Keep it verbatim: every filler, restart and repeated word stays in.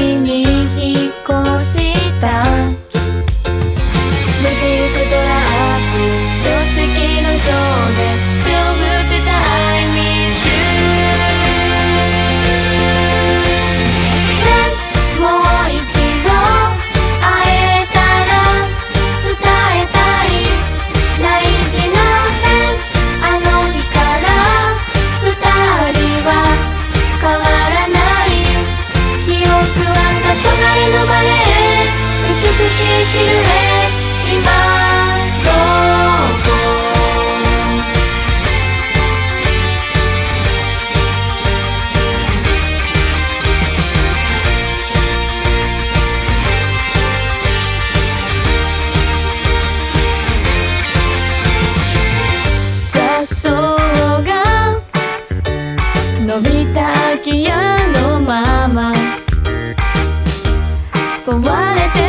に引っ越した出てゆくトラック助手席の少年手を振ってた I miss you もう一度会えたら伝えたい大事なあの日から二人は変わらない記憶は黄昏のバレエ美しいシルエット今どこ雑草が伸びた空き家のまま壊れて